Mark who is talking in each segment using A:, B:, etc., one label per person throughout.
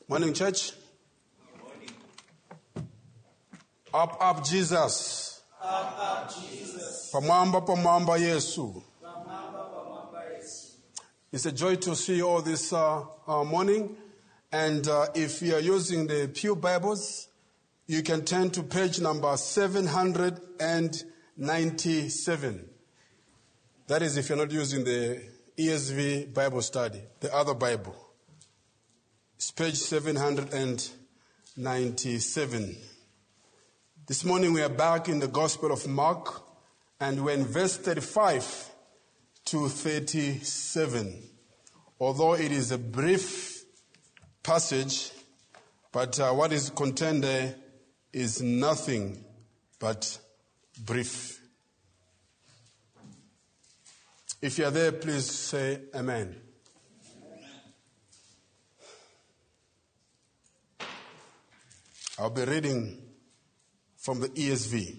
A: Morning, church.
B: Morning.
A: Up, Jesus.
B: Up, Jesus.
A: Pamamba, Yesu.
B: Pamamba, Yesu.
A: It's a joy to see you all this morning. And if you are using the Pew Bibles, you can turn to page number 797. That is if you're not using the ESV Bible study, the other Bible. It's page 797. This morning we are back in the Gospel of Mark, and we're in verse 35 to 37. Although it is a brief passage, but what is contained there is nothing but brief. If you are there, please say amen. I'll be reading from the ESV.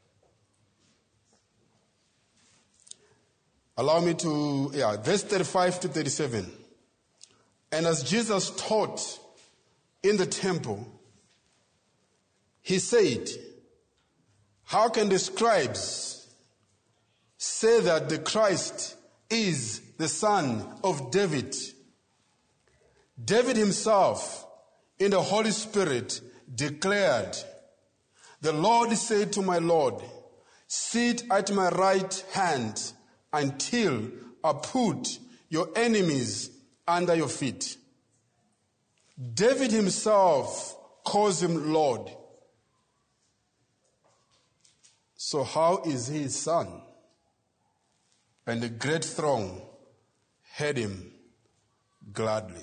A: Allow me to, verse 35 to 37. And as Jesus taught in the temple, he said, "How can the scribes say that the Christ is the son of David? David himself, in the Holy Spirit, declared, 'The Lord said to my Lord, sit at my right hand until I put your enemies under your feet.' David himself calls him Lord. So how is he his son?" And the great throng heard him gladly.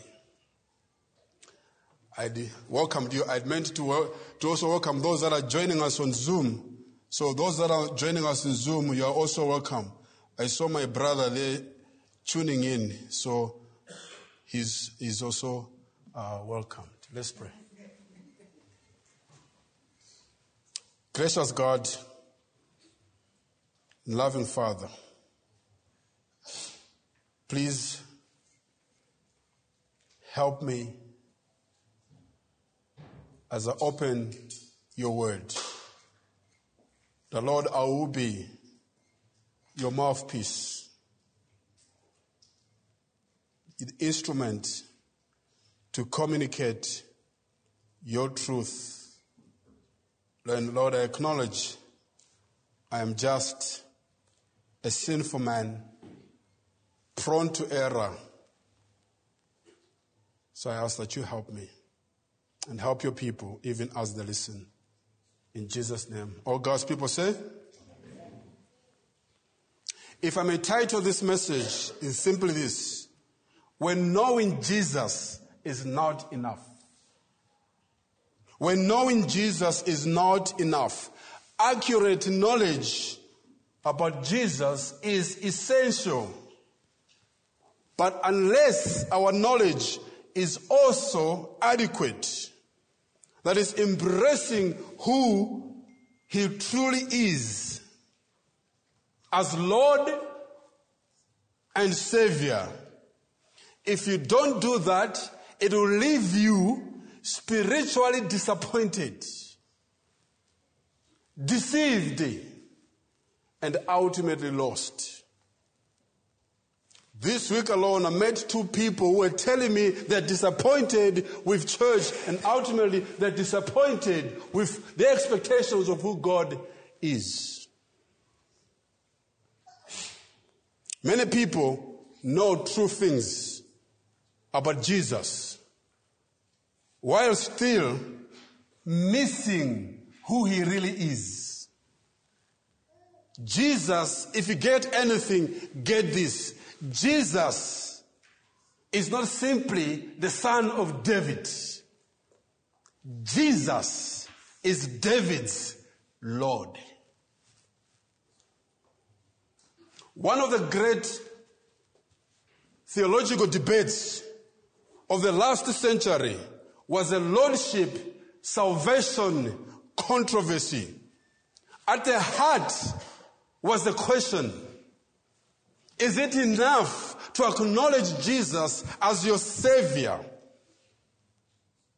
A: I'd welcomed you. I'd meant to also welcome those that are joining us on Zoom. So those that are joining us on Zoom, you are also welcome. I saw my brother there tuning in, so he's also welcomed. Let's pray. Gracious God, loving Father, please help me as I open your word. The Lord, I will be your mouthpiece, the instrument to communicate your truth. And Lord, I acknowledge I am just a sinful man, prone to error. So I ask that you help me and help your people even as they listen. In Jesus' name. All God's people say? Amen. If I may title this message, is simply this: when knowing Jesus is not enough. When knowing Jesus is not enough. Accurate knowledge about Jesus is essential. But unless our knowledge is also adequate, that is, embracing who he truly is as Lord and Savior, if you don't do that, it will leave you spiritually disappointed, deceived, and ultimately lost. This week alone, I met two people who were telling me they're disappointed with church, and ultimately they're disappointed with the expectations of who God is. Many people know true things about Jesus while still missing who he really is. Jesus, if you get anything, get this. Jesus is not simply the son of David. Jesus is David's Lord. One of the great theological debates of the last century was the lordship salvation controversy. At the heart was the question: is it enough to acknowledge Jesus as your Savior?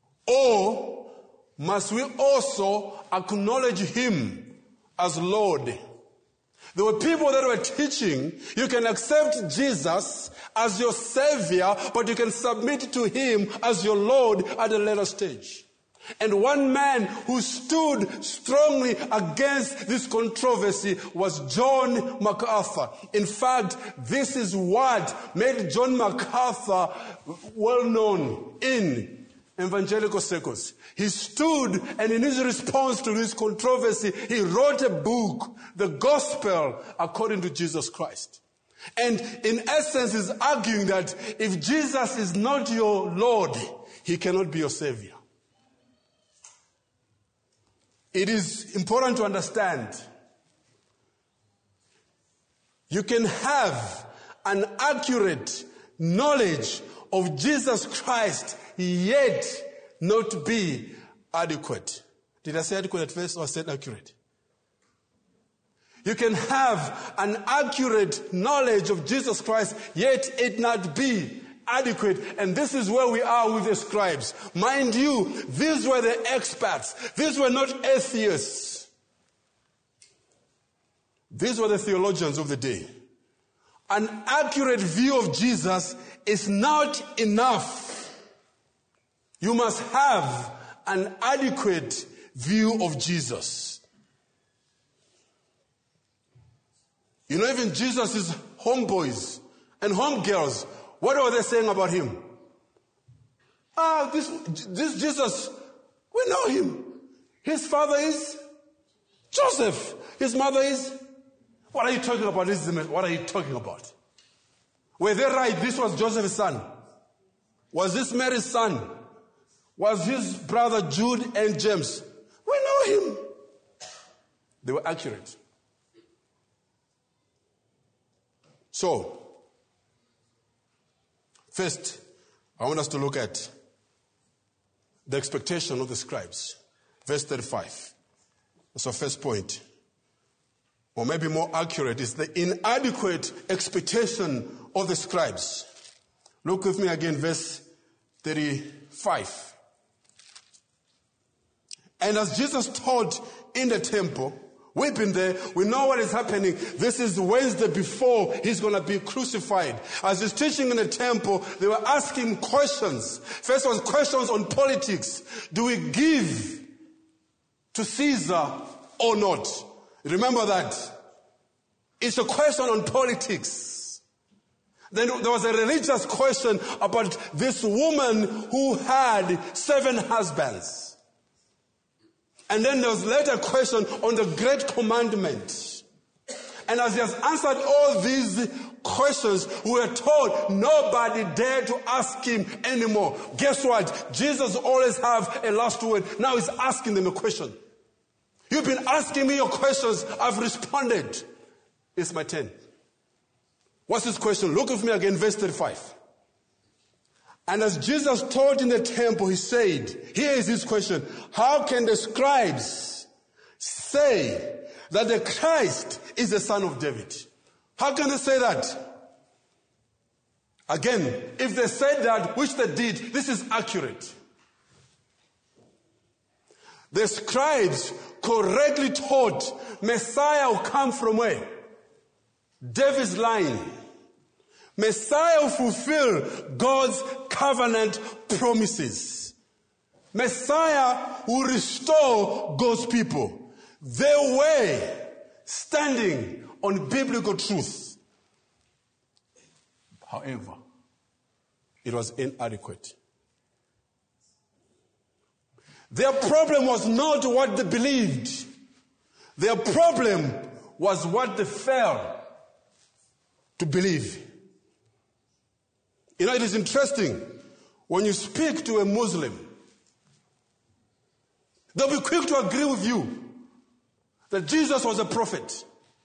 A: must we also acknowledge him as Lord. There were people that were teaching you can accept Jesus as your Savior, but you can submit to him as your Lord at a later stage. And one man who stood strongly against this controversy was John MacArthur. In fact, this is what made John MacArthur well known in evangelical circles. He stood, and in his response to this controversy, he wrote a book, The Gospel According to Jesus Christ. And in essence, he's arguing that if Jesus is not your Lord, he cannot be your Savior. It is important to understand you can have an accurate knowledge of Jesus Christ yet not be adequate. Did I say adequate at first or I said accurate? You can have an accurate knowledge of Jesus Christ yet it not be adequate. And this is where we are with the scribes. Mind you, these were the experts. These were not atheists. These were the theologians of the day. An accurate view of Jesus is not enough. You must have an adequate view of Jesus. You know, even Jesus' homeboys and homegirls, what were they saying about him? This Jesus, we know him. His father is Joseph. His mother is... What are you talking about? What are you talking about? Were they right? This was Joseph's son. Was this Mary's son? Was his brother Jude and James? We know him. They were accurate. So, first, I want us to look at the expectation of the scribes. Verse 35. That's our first point. Or maybe more accurate is the inadequate expectation of the scribes. Look with me again, verse 35. And as Jesus taught in the temple, we've been there, we know what is happening. This is Wednesday before he's going to be crucified. As he's teaching in the temple, they were asking questions. First was questions on politics. Do we give to Caesar or not? Remember that. It's a question on politics. Then there was a religious question about this woman who had 7 husbands. And then there was later a question on the Great Commandment. And as he has answered all these questions, we were told nobody dared to ask him anymore. Guess what? Jesus always have a last word. Now he's asking them a question. You've been asking me your questions. I've responded. It's my turn. What's his question? Look with me again, verse 35. And as Jesus taught in the temple, he said, here is his question. How can the scribes say that the Christ is the son of David? How can they say that? Again, if they said that, which they did, this is accurate. The scribes correctly taught Messiah will come from where? David's line. Messiah will fulfill God's covenant promises. Messiah will restore God's people. They were standing on biblical truth. However, it was inadequate. Their problem was not what they believed. Their problem was what they failed to believe. You know, it is interesting. When you speak to a Muslim, they'll be quick to agree with you that Jesus was a prophet.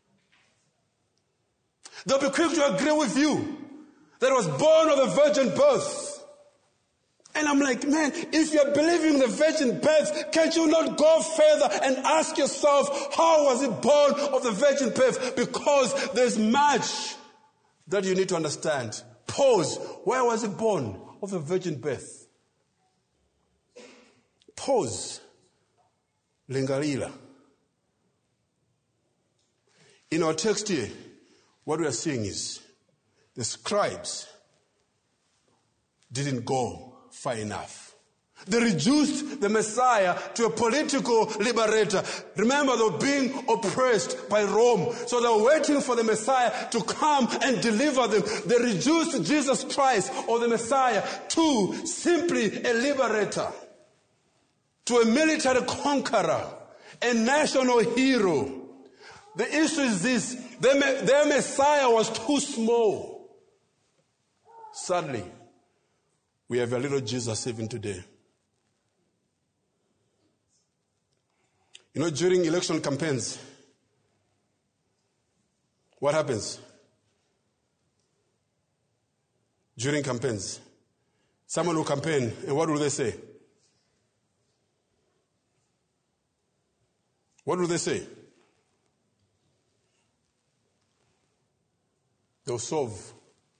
A: They'll be quick to agree with you that he was born of the virgin birth. And I'm like, man, if you're believing the virgin birth, can't you not go further and ask yourself, how was he born of the virgin birth? Because there's much that you need to understand. Pause. Where was he born of the virgin birth? Pause. Lingalila. In our text here, what we are seeing is the scribes didn't go far enough. They reduced the Messiah to a political liberator. Remember, they were being oppressed by Rome. So they were waiting for the Messiah to come and deliver them. They reduced Jesus Christ, or the Messiah, to simply a liberator, to a military conqueror, a national hero. The issue is this: their Messiah was too small. Sadly, we have a little Jesus even today. You know, during election campaigns, what happens? During campaigns, someone will campaign, and what will they say? What will they say? They'll solve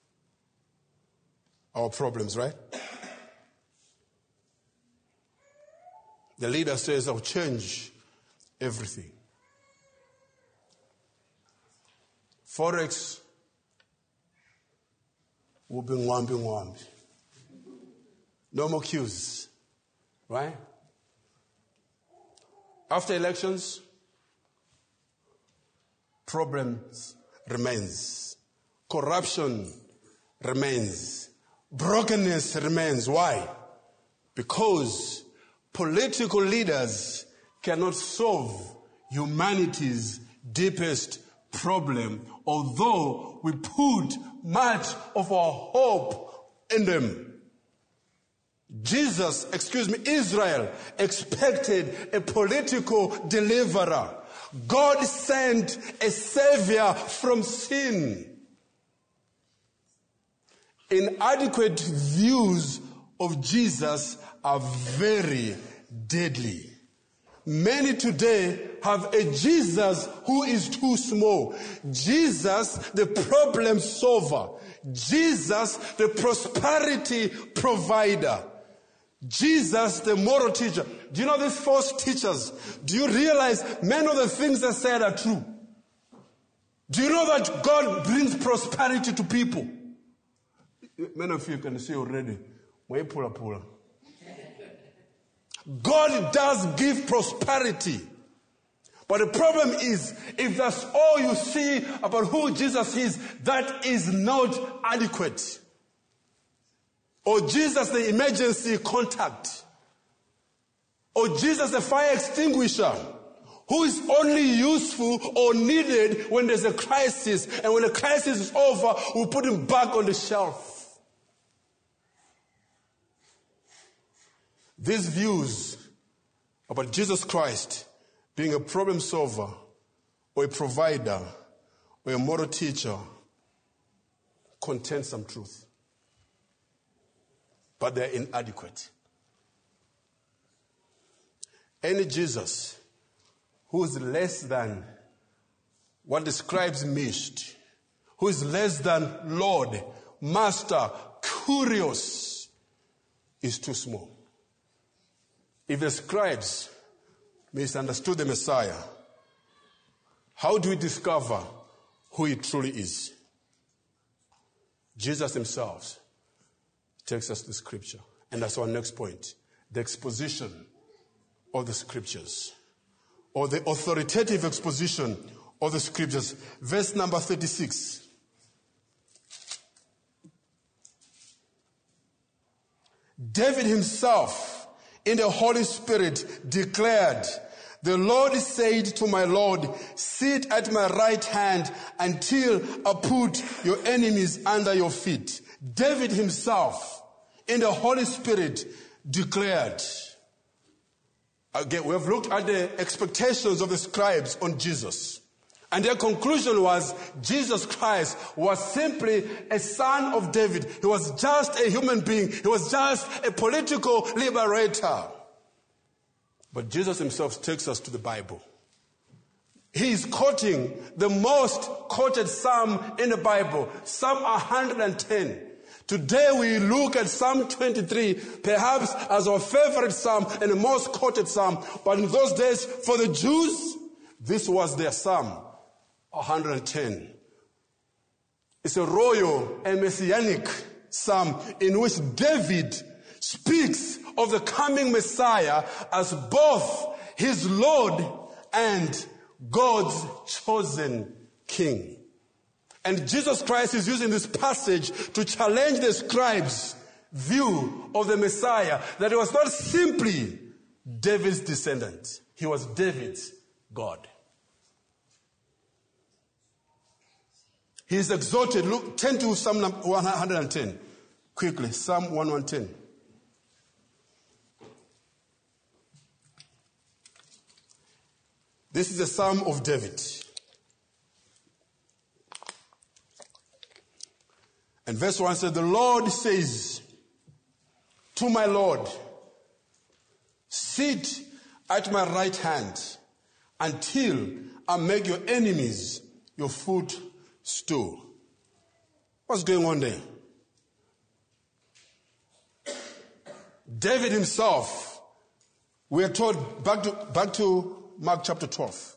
A: our problems, right? The leader says, I'll change everything. Forex will be nwambi. No more queues, right? After elections, problems remains. Corruption remains. Brokenness remains. Why? Because political leaders cannot solve humanity's deepest problem, although we put much of our hope in them. Israel expected a political deliverer. God sent a savior from sin. Inadequate views of Jesus are very deadly. Many today have a Jesus who is too small. Jesus, the problem solver. Jesus, the prosperity provider. Jesus, the moral teacher. Do you know these false teachers? Do you realize many of the things they said are true? Do you know that God brings prosperity to people? Many of you can see already. God does give prosperity. But the problem is, if that's all you see about who Jesus is, that is not adequate. Or Jesus the emergency contact. Or Jesus the fire extinguisher, who is only useful or needed when there's a crisis. And when the crisis is over, we'll put him back on the shelf. These views about Jesus Christ being a problem solver or a provider or a moral teacher contain some truth. But they're inadequate. Any Jesus who is less than what the scribes missed, who is less than Lord, Master, Curious, is too small. If the scribes misunderstood the Messiah, how do we discover who he truly is? Jesus himself takes us to Scripture. And that's our next point. The exposition of the Scriptures. Or the authoritative exposition of the Scriptures. Verse number 36. David himself, in the Holy Spirit, declared, "The Lord said to my Lord, sit at my right hand until I put your enemies under your feet." David himself, in the Holy Spirit, declared. Again, we have looked at the expectations of the scribes on Jesus. And their conclusion was Jesus Christ was simply a son of David. He was just a human being. He was just a political liberator. But Jesus himself takes us to the Bible. He is quoting the most quoted psalm in the Bible, Psalm 110. Today we look at Psalm 23, perhaps as our favorite psalm and the most quoted psalm. But in those days, for the Jews, this was their Psalm 110. It's a royal and messianic psalm in which David speaks of the coming Messiah as both his Lord and God's chosen King. And Jesus Christ is using this passage to challenge the scribes' view of the Messiah, that he was not simply David's descendant. He was David's God. He is exalted. Look, turn to Psalm 110. Quickly, Psalm 110. This is a Psalm of David. And verse 1 says, the Lord says to my Lord, sit at my right hand until I make your enemies your footstool. What's going on there? David himself, we are told, back to Mark chapter 12.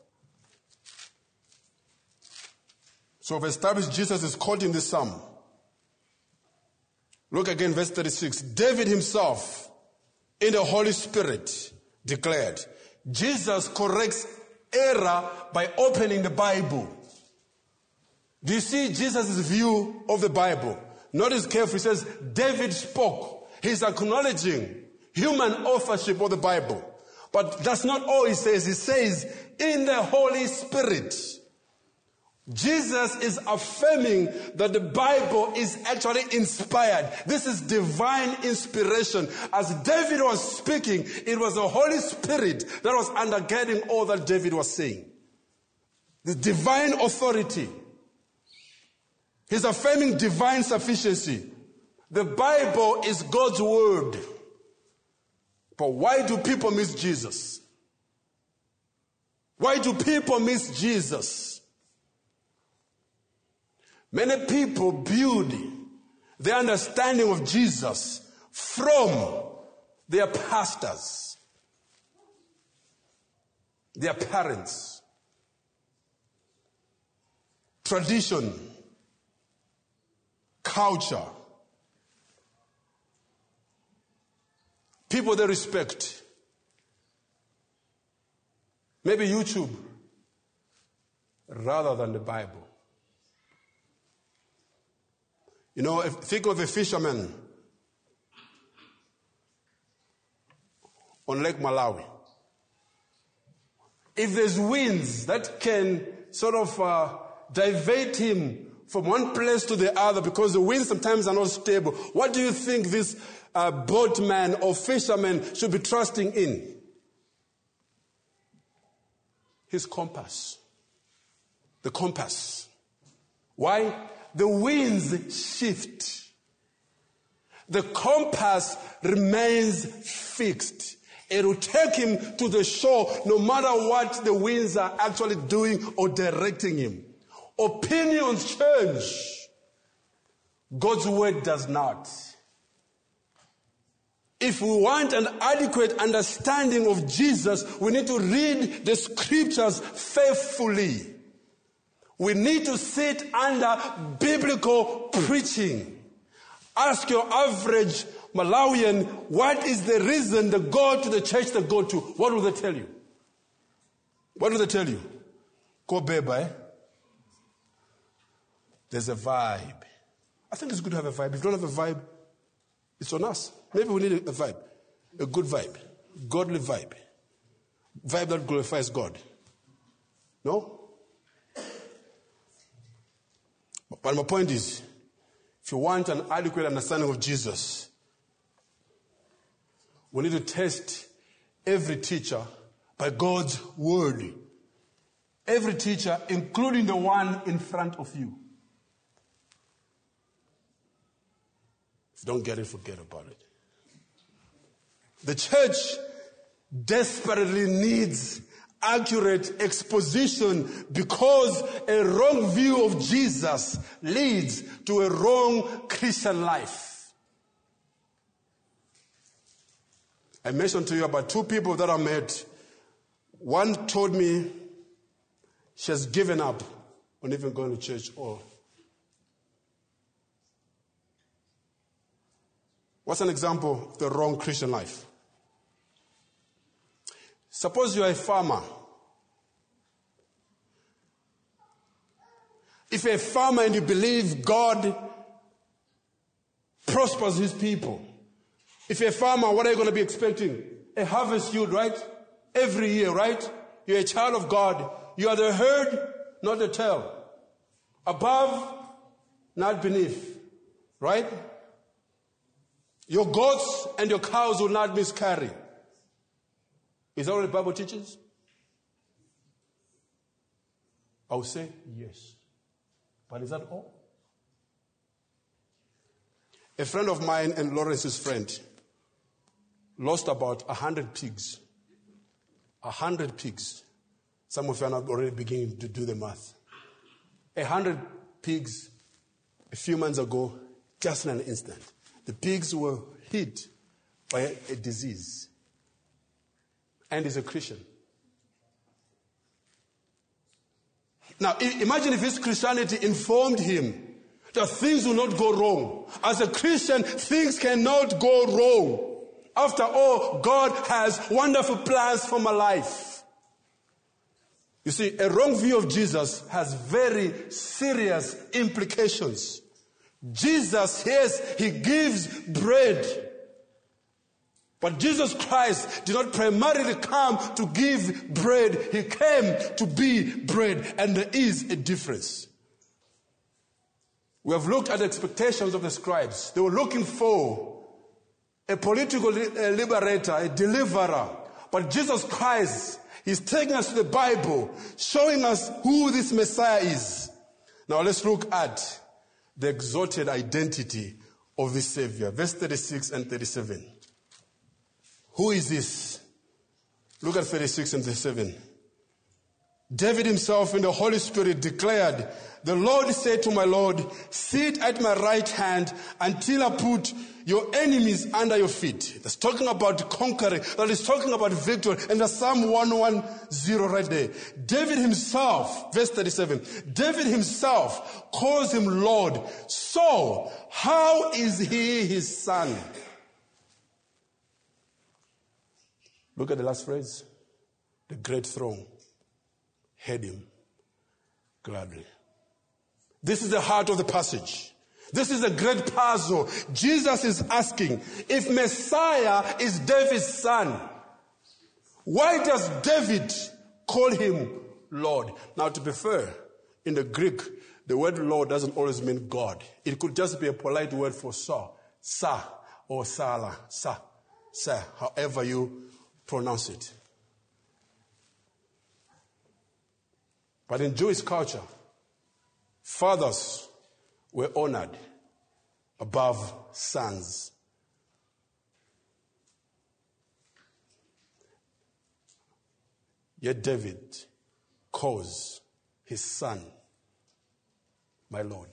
A: So we've established Jesus is quoting this psalm. Look again, verse 36. David himself, in the Holy Spirit, declared. Jesus corrects error by opening the Bible. Do you see Jesus' view of the Bible? Notice carefully, he says, David spoke. He's acknowledging human authorship of the Bible. But that's not all he says. He says, in the Holy Spirit. Jesus is affirming that the Bible is actually inspired. This is divine inspiration. As David was speaking, it was the Holy Spirit that was undergirding all that David was saying. The divine authority. He's affirming divine sufficiency. The Bible is God's word. But why do people miss Jesus? Why do people miss Jesus? Many people build their understanding of Jesus from their pastors, their parents, tradition, culture, people they respect, maybe YouTube, rather than the Bible. You know, think of a fisherman on Lake Malawi. If there's winds that can sort of divert him from one place to the other, because the winds sometimes are not stable, what do you think this boatman or fisherman should be trusting in? His compass. The compass. Why? The winds shift. The compass remains fixed. It will take him to the shore no matter what the winds are actually doing or directing him. Opinions change. God's word does not. If we want an adequate understanding of Jesus, we need to read the scriptures faithfully. We need to sit under biblical preaching. Ask your average Malawian, what is the reason they go to the church they go to? What will they tell you? What will they tell you? Go beba, There's a vibe. I think it's good to have a vibe. If you don't have a vibe, it's on us. Maybe we need a vibe. A good vibe. Godly vibe. Vibe that glorifies God. No? But my point is, if you want an adequate understanding of Jesus, we need to test every teacher by God's word. Every teacher, including the one in front of you. If you don't get it, forget about it. The church desperately needs accurate exposition, because a wrong view of Jesus leads to a wrong Christian life. I mentioned to you about 2 people that I met. One told me she has given up on even going to church or. What's an example of the wrong Christian life? Suppose you are a farmer. If you're a farmer and you believe God prospers his people, if you're a farmer, what are you going to be expecting? A harvest yield, right? Every year, right? You're a child of God. You are the herd, not the tail. Above, not beneath. Right? Your goats and your cows will not miscarry. Is that what the Bible teaches? I would say yes. But is that all? A friend of mine and Lawrence's friend lost about 100 pigs. 100 pigs. Some of you are not already beginning to do the math. 100 pigs a few months ago, just in an instant. The pigs were hit by a disease. And he's a Christian. Now, imagine if his Christianity informed him that things will not go wrong. As a Christian, things cannot go wrong. After all, God has wonderful plans for my life. You see, a wrong view of Jesus has very serious implications. Jesus, yes, he gives bread. But Jesus Christ did not primarily come to give bread. He came to be bread. And there is a difference. We have looked at the expectations of the scribes. They were looking for a political liberator, a deliverer. But Jesus Christ is taking us to the Bible, showing us who this Messiah is. Now let's look at the exalted identity of this Savior. Verse 36 and 37. Who is this? Look at 36 and 37. David himself in the Holy Spirit declared, "The Lord said to my Lord, sit at my right hand until I put your enemies under your feet." That's talking about conquering. That is talking about victory. And there's Psalm 110 right there. David himself, verse 37, David himself calls him Lord. So, how is he his son? Look at the last phrase. The great throne heard him gladly. This is the heart of the passage. This is a great puzzle. Jesus is asking, if Messiah is David's son, why does David call him Lord? Now, to be fair, in the Greek, the word Lord doesn't always mean God. It could just be a polite word for sa, or sala, sa, however you pronounce it. But in Jewish culture, fathers were honored above sons. Yet David calls his son my Lord.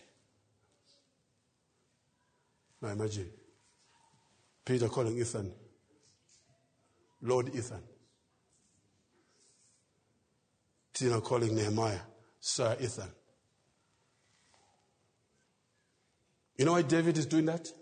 A: Now imagine Peter calling Ethan Lord Ethan. Tina calling Nehemiah Sir Ethan. You know why David is doing that?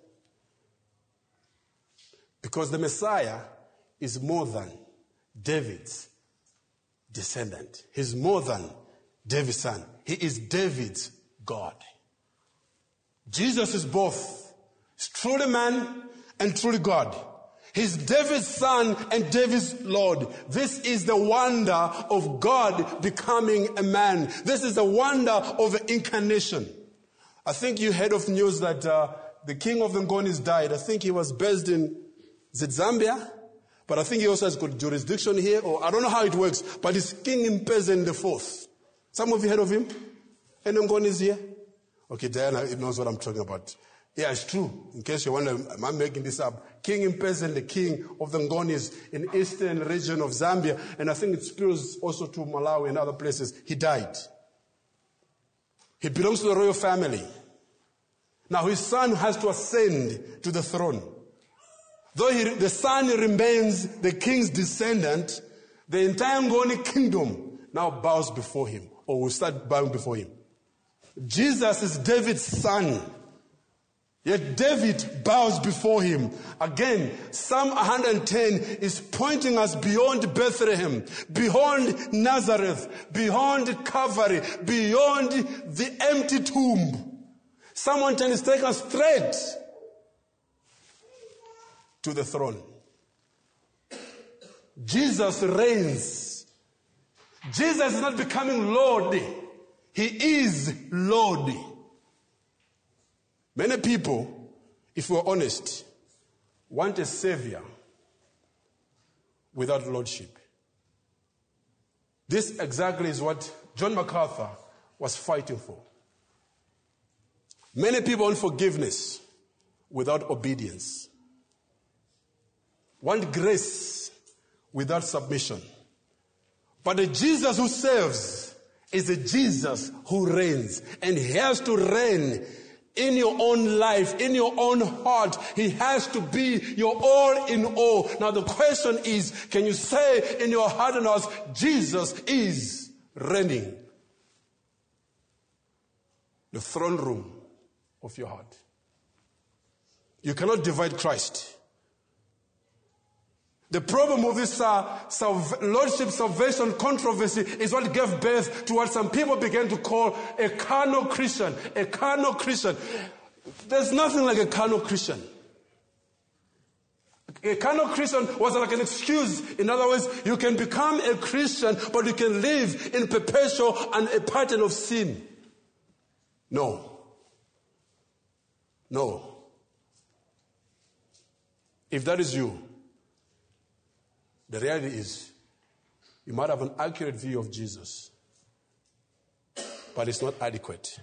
A: Because the Messiah is more than David's descendant. He's more than David's son. He is David's God. Jesus is both. He's truly man and truly God. He's David's son and David's Lord. This is the wonder of God becoming a man. This is the wonder of the incarnation. I think you heard of news that the king of the Ngonis died. I think he was based in Zambia, but I think he also has got jurisdiction here, or I don't know how it works, but it's King Mpezeni IV. Some of you heard of him? Any Ngonis here? Okay, Diana knows what I'm talking about. Yeah, it's true. In case you wonder, am I making this up? King Mpezeni, the king of the Ngonis in eastern region of Zambia, and I think it spills also to Malawi and other places, he died. He belongs to the royal family. Now his son has to ascend to the throne. Though the son remains the king's descendant, the entire Ngoni kingdom now bows before him, or will start bowing before him. Jesus is David's son. Yet David bows before him. Again, Psalm 110 is pointing us beyond Bethlehem, beyond Nazareth, beyond Calvary, beyond the empty tomb. Psalm 110 is taking us straight to the throne. Jesus reigns. Jesus is not becoming Lord. He is Lord. Many people, if we're honest, want a savior without lordship. This exactly is what John MacArthur was fighting for. Many people want forgiveness without obedience. Want grace without submission. But the Jesus who serves is a Jesus who reigns. And he has to reign in your own life, in your own heart. He has to be your all in all. Now the question is, can you say in your heart and house, Jesus is reigning? The throne room of your heart. You cannot divide Christ. The problem of this lordship salvation controversy is what gave birth to what some people began to call a carnal Christian. A carnal Christian. There's nothing like a carnal Christian. A carnal Christian was like an excuse. In other words, you can become a Christian, but you can live in perpetual and a pattern of sin. No. No. If that is you, the reality is, you might have an accurate view of Jesus, but it's not adequate.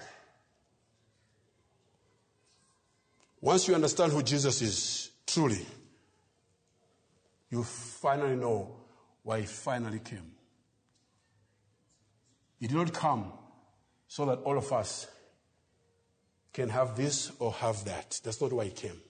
A: Once you understand who Jesus is, truly, you finally know why he finally came. He did not come so that all of us can have this or have that. That's not why he came.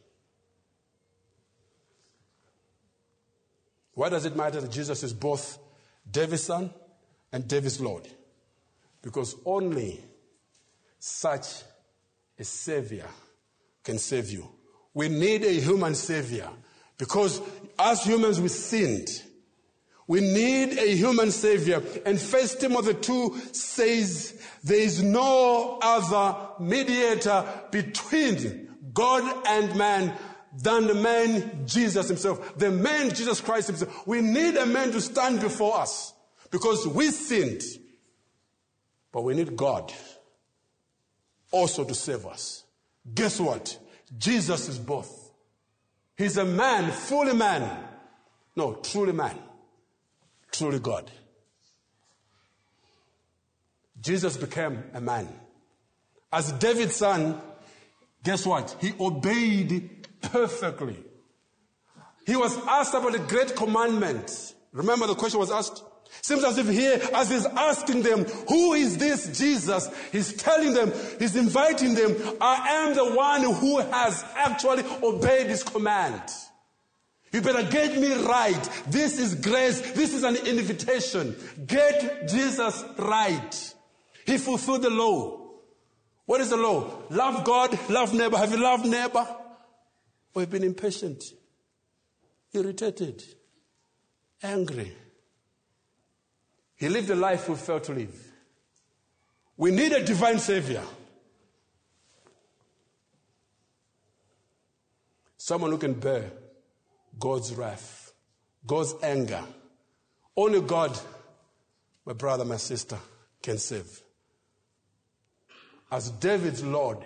A: Why does it matter that Jesus is both David's son and David's Lord? Because only such a savior can save you. We need a human savior because as humans we sinned. We need a human savior. And 1 Timothy 2 says there is no other mediator between God and man than the man Jesus himself, the man Jesus Christ himself. We need a man to stand before us because we sinned. But we need God also to save us. Guess what? Jesus is both. He's a man, fully man. No, truly man. Truly God. Jesus became a man. As David's son, guess what? He obeyed perfectly. He was asked about the great commandment. Remember the question was asked? Seems as if here, as he's asking them, who is this Jesus? He's telling them, he's inviting them, I am the one who has actually obeyed his command. You better get me right. This is grace. This is an invitation. Get Jesus right. He fulfilled the law. What is the law? Love God, love neighbor. Have you loved neighbor? Or you've been impatient, irritated, angry? He lived a life we failed to live. We need a divine savior. Someone who can bear God's wrath, God's anger. Only God, my brother, my sister, can save. As David's Lord,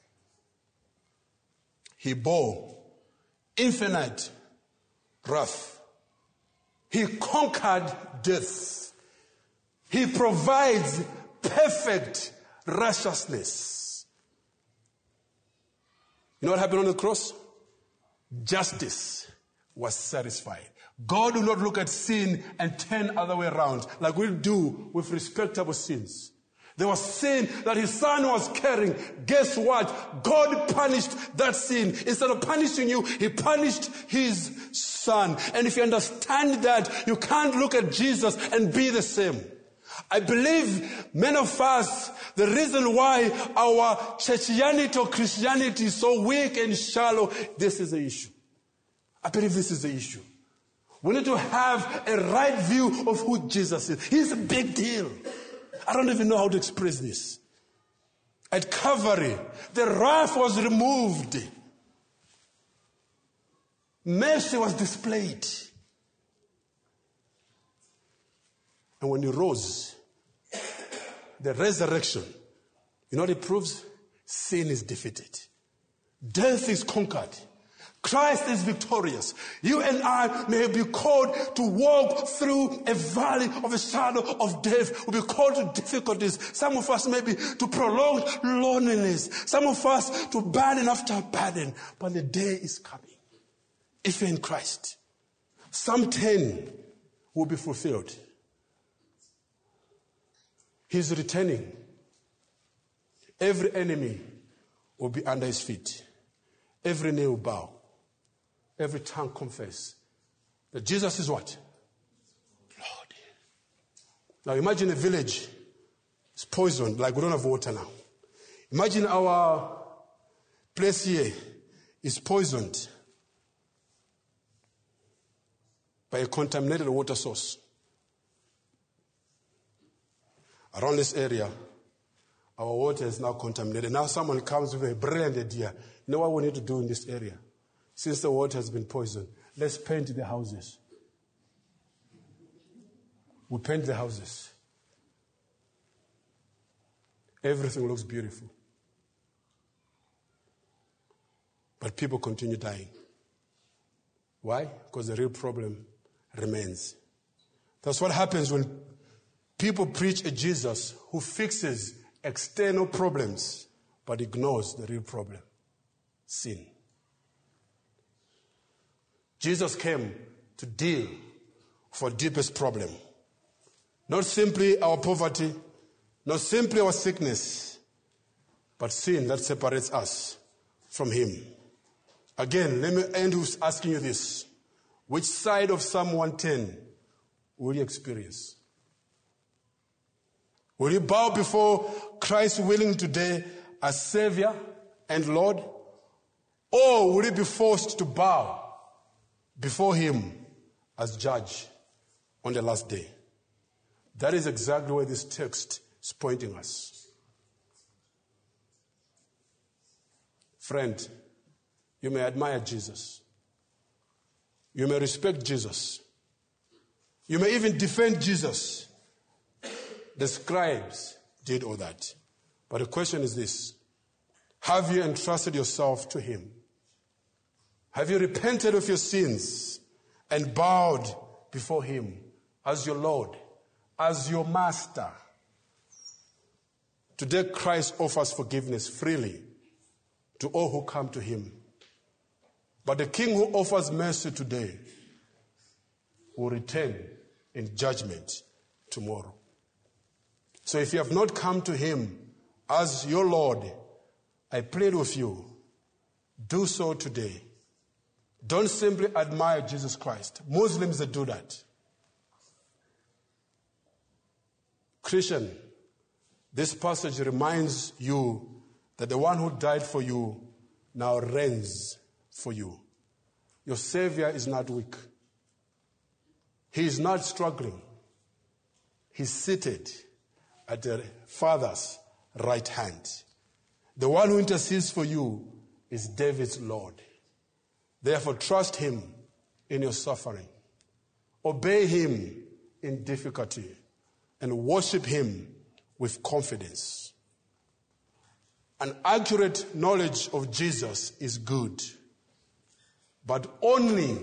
A: he bore infinite wrath. He conquered death. He provides perfect righteousness. You know what happened on the cross? Justice was satisfied. God will not look at sin and turn other way around like we do with respectable sins. There was sin that his son was carrying. Guess what? God punished that sin. Instead of punishing you, he punished his son. And if you understand that, you can't look at Jesus and be the same. I believe many of us, the reason why our churchianity or Christianity is so weak and shallow, this is the issue. I believe this is the issue. We need to have a right view of who Jesus is. He's a big deal. I don't even know how to express this. At Calvary, the wrath was removed. Mercy was displayed. And when he rose, the resurrection, you know what it proves? Sin is defeated. Death is conquered. Christ is victorious. You and I may be called to walk through a valley of a shadow of death. We'll be called to difficulties. Some of us maybe to prolonged loneliness. Some of us to burden after burden. But the day is coming. If you're in Christ, Psalm 10 will be fulfilled. He's returning. Every enemy will be under his feet. Every knee will bow. Every tongue confess that Jesus is what? Lord. Now imagine a village is poisoned, like we don't have water now. Imagine our place here is poisoned by a contaminated water source. Around this area, our water is now contaminated. Now someone comes with a brilliant idea. You know what we need to do in this area? Since the water has been poisoned, let's paint the houses. We paint the houses. Everything looks beautiful. But people continue dying. Why? Because the real problem remains. That's what happens when people preach a Jesus who fixes external problems but ignores the real problem, sin. Jesus came to deal with our deepest problem. Not simply our poverty, not simply our sickness, but sin that separates us from him. Again, let me end with asking you this. Which side of Psalm 110 will you experience? Will you bow before Christ willing today as Savior and Lord? Or will you be forced to bow before him as judge on the last day? That is exactly where this text is pointing us. Friend, you may admire Jesus. You may respect Jesus. You may even defend Jesus. The scribes did all that. But the question is this: have you entrusted yourself to him? Have you repented of your sins and bowed before him as your Lord, as your Master? Today, Christ offers forgiveness freely to all who come to him. But the King who offers mercy today will return in judgment tomorrow. So if you have not come to him as your Lord, I plead with you, do so today. Don't simply admire Jesus Christ. Muslims that do that. Christian, this passage reminds you that the one who died for you now reigns for you. Your Savior is not weak. He is not struggling. He's seated at the Father's right hand. The one who intercedes for you is David's Lord. Therefore, trust him in your suffering. Obey him in difficulty and worship him with confidence. An accurate knowledge of Jesus is good, but only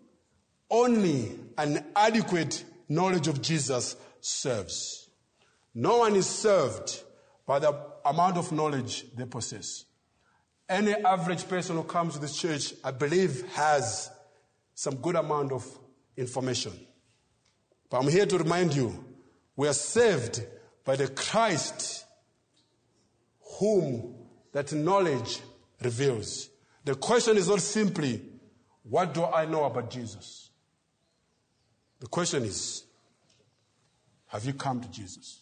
A: an adequate knowledge of Jesus serves. No one is served by the amount of knowledge they possess. Any average person who comes to this church, I believe, has some good amount of information. But I'm here to remind you, we are saved by the Christ whom that knowledge reveals. The question is not simply, what do I know about Jesus? The question is, have you come to Jesus?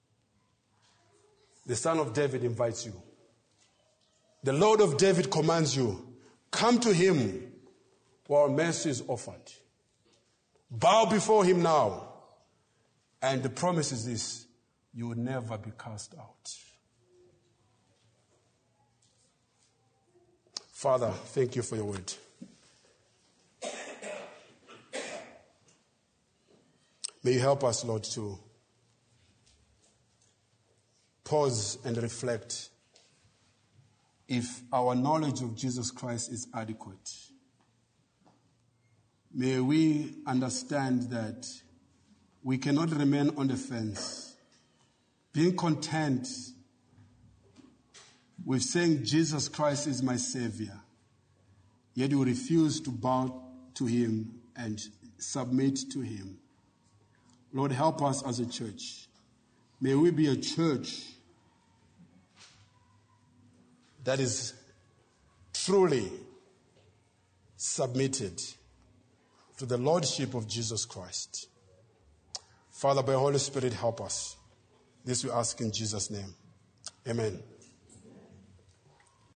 A: The Son of David invites you. The Lord of David commands you, come to him while mercy is offered. Bow before him now. And the promise is this, you will never be cast out. Father, thank you for your word. May you help us, Lord, to pause and reflect if our knowledge of Jesus Christ is adequate. May we understand that we cannot remain on the fence, being content with saying Jesus Christ is my Savior, yet we refuse to bow to him and submit to him. Lord, help us as a church. May we be a church that is truly submitted to the Lordship of Jesus Christ. Father, by Holy Spirit, help us. This we ask in Jesus' name. Amen.